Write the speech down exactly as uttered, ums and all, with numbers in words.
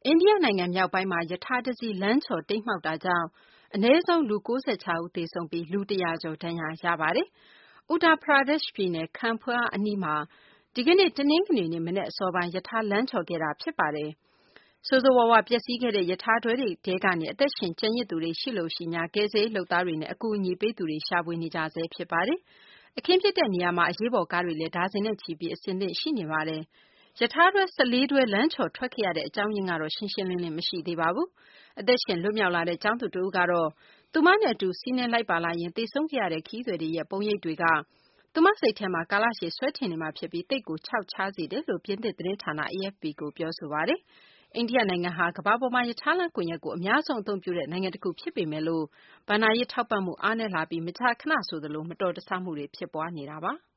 အိန္ဒိယနိုင်ငံမြောက်ပိုင်းမှာရထားတစီးလမ်းချော်တိမ်းမှောက်တာကြောင့်အနည်းဆုံးလူ၉၆ဦးသေဆုံးပြီးလူ၁၀၀ကျော်ဒဏ်ရာရပါတယ်။ Uttar Pradesh ပြည်နယ် Kanpur အနီးမှာဒီကနေ့တနင်္ဂနွေနေ့မနက်အစောပိုင်းရထားလမ်းချော်ခဲ့တာဖြစ်ပါတယ်။ ဆိုးဆိုးဝါးဝါပျက်စီးခဲ့တဲ့ရထားတွဲတွေထဲကနေအသက်ရှင်ကျန်ရစ်သူတွေရှိလို့ရှိများကယ်ဆယ်ရေးလုပ်သားတွေနဲ့အကူအညီပေးသူတွေရှာဖွေနေကြဆဲဖြစ်ပါတယ်။ အခင်းဖြစ်တဲ့နေရာမှာအရေးပေါ်ကားတွေလည်းဒါဇင်နဲ့ချီပြီးအဆင်သင့်ရှိနေပါတယ်။ ရထားတွဲ၁၄တွဲလမ်းချော်ထွက်ခဲ့ရတဲ့အကြောင်းရင်းကတော့ရှင်းရှင်းလင်းလင်းမရှိသေးပါဘူး။ အသက်ရှင်လွတ်မြောက်လာတဲ့ကျောင်းသူတဦးကတော့သူမနဲ့အတူစီးနင်းလိုက်ပါလာရင်းသေဆုံးခဲ့ရတဲ့ခရီးသည်တွေရဲ့ပုံရိပ်တွေကသူမစိတ်ထဲမှာကာလရှည်ဆွဲထင်နေမှာဖြစ်ပြီးသိပ်ကိုခြောက်ခြားစေတယ်လို့ပြင်သစ်သတင်းဌာန A F P ကိုပြောဆိုပါတယ်။ အိန္ဒိယနိုင်ငံဟာကမ္ဘာပေါ်မှာရထားလမ်းကွန်ရက်ကိုအများဆုံးအသုံးပြုတဲ့နိုင်ငံတခုဖြစ်ပေမယ့်လို့ဘဏ္ဍာရေးထောက်ပံ့မှုအားနည်းလာပြီးမကြာခဏဆိုသလိုမတော်တဆမှုတွေဖြစ်ပွားနေတာပါ။